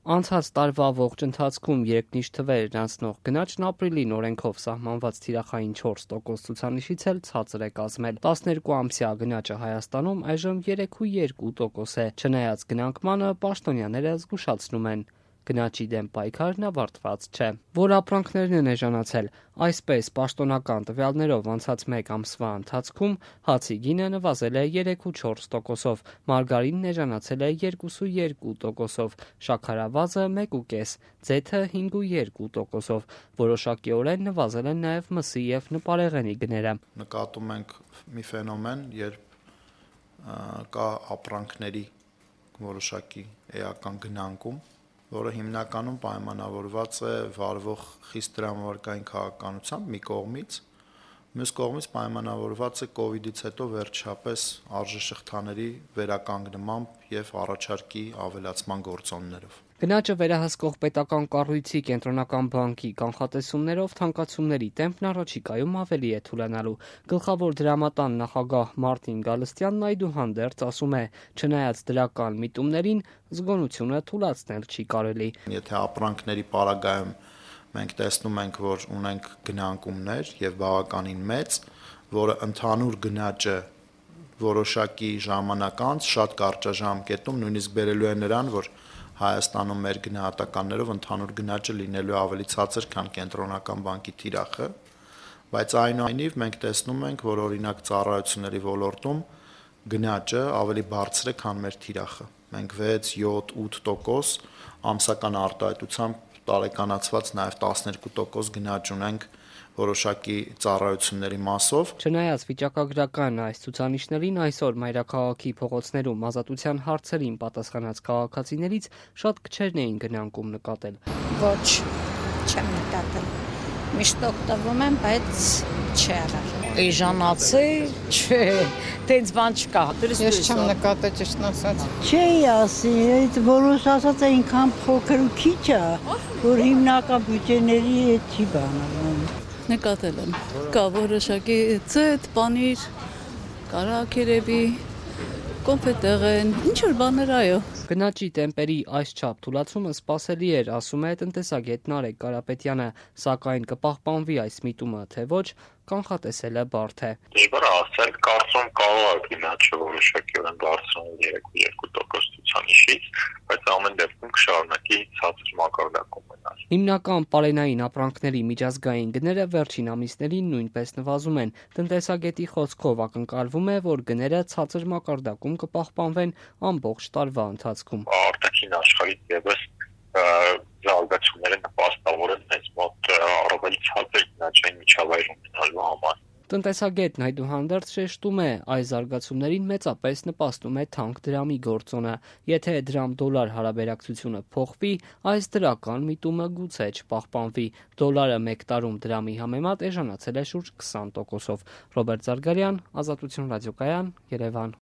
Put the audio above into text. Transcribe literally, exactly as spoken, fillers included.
Անցած տարվա ողջ ընթացքում երկնիշ թվերն անցնող գնաճն ապրիլին օրենքով սահմանված թիրախային չորս տոկոս ցուցանիշից էլ ցածր է կազմել։ տասներկու ամսյա գնաճը Հայաստանում այժմ երեք կόμμα երկու տոկոս է։ Չնայած գնանկմանը, պաշտոնյաները զգուշացնում են՝ գնաճի դեմ պայքարն ավարտված չէ։ Որ ապրանքներն են էժանացել։ Այսպես, պաշտոնական տվյալներով անցած մեկ ամսվա ընթացքում հացի գինը նվազել է երեք կόμμα չորս տոկոսով, մարգարինն էժանացել է երկու կόμma երկու տոկոսով, շաքարավազը մեկ կόμma պենս, ձեթը հինգ կόμma երկու տոկոսով։ Որոշակիորեն նվազել են նաև մսի և նպարեղենի գները։ Նկատում ենք մի ֆենոմեն, երբ կա ապրանքների որոշակի էական գնանկում, որը հիմնականում պայմանավորված է վարվող խիստ դրամավարկային քաղաքականությամբ մի կողմից, մյուս կողմից պայմանավորված է կովիդից հետո վերջապես արժեշղթաների վերականգնմամբ և առաջարկի ավելացման գործոններով։ Գնաճը վերահսկող պետական կառույցի կենտրոնական բանկի կանխատեսումներով թանկացումների տեմպն առաջիկայում ավելի է թուլանալու։ Գլխավոր դրամատան նախագահ Մարտին Գալստյանն այդուհանդերձ ասում է՝ չնայած դրական միտումներին, զգոնությունը թուլացնել չի կարելի։ Եթե ապրանքների պարագայում մենք տեսնում ենք, որ ունենք գնանկումներ և բավականին մեծ, որը ընդհանուր գնաճը որոշակի ժամանակ անց շատ կարճ ժամկետում նույնիսկ բերելու է նրան, որ Հայաստանում մեր գնահատականներով ընդհանուր գնաճը լինելու է ավելի ցածր, քան կենտրոնական բանկի թիրախը, բայց այնուամենայնիվ մենք տեսնում ենք, որ օրինակ ծառայությունների ոլորտում գնաճը ավելի բարձր է, քան մեր թիրախը։ Մենք վեց, յոթ, ութ տոկոս ամսական արտահայտությամբ տարեկանացված նաև տասներկու տոկոս գնաճ ունենք որոշակի ծառայությունների մասով։ Չնայած վիճակագրական այս ցուցանիշներին, այսօր մայրաքաղաքի փողոցներում ազատության հարցերին պատասխանած քաղաքացիներից շատ քչերն էին գնանկում նկատել։ Ոչ, չեմ նկատել։ Միշտ օգտվում եմ, բայց չի արար։ Էժանացել, չէ, տենց բան չկա։ Ես չեմ նկատել, ճիշտն ասած։ Չի ասի, այդ որոշ ասած այնքան փոքր ու քիչ է, որ հիմնական բյուջեների հետ չի բանալու։ Նկատել եմ։ Կա որոշակի ձեթ, պանիր, կարագերևի, կոնֆետեղեն, ինչ որ բաներ, այո։ Գնաճի տեմպերի այսչափ թուլացումը սպասելի էր, ասում է տնտեսագետ Նարեկ Կարապետյանը, սակայն կպահպանվի այս միտումը, թե ոչ, կանխատեսելը բարդ է։ Դժվար է ասել, կարծում կարող է գնաճը որոշակիորեն բարձրանալ երեք կόμμα երկու տոկոս ցուցանիշից, բայց ամեն դեպքում կշարունակի ցածր մակարդակում մնալ։ Հիմնական պարենային ապրանքների միջազգային գները վերջին ամիսներին նույնպես նվազում են։ Տնտեսագետի խոսքով ակնկալվում է, որ գները ցածր մակարդակում կպահպանվեն ամբողջ տարվա ընթացքում։ Արտաքին աշխարհից ևս զարգացումները նպաստավոր են մեզ մոտ առավել ցածր գնաճային միջավայրում մնալու համար։ Տնտեսագետն այդուհանդերձ շեշտում է, այս զարգացումներին մեծապես նպաստում է թանկ դրամի գործոնը։ Եթե դրամ-դոլար հարաբերակցությունը փոխվի, այս դրական միտումը գուցե չպահպանվի։ Դոլարը մեկ տարում դրամի համեմատ էժանացել է շուրջ քսան տոկոսով։ Ռոբերտ Զարգարյան, Ազատություն ռադիոկայան, Երևան։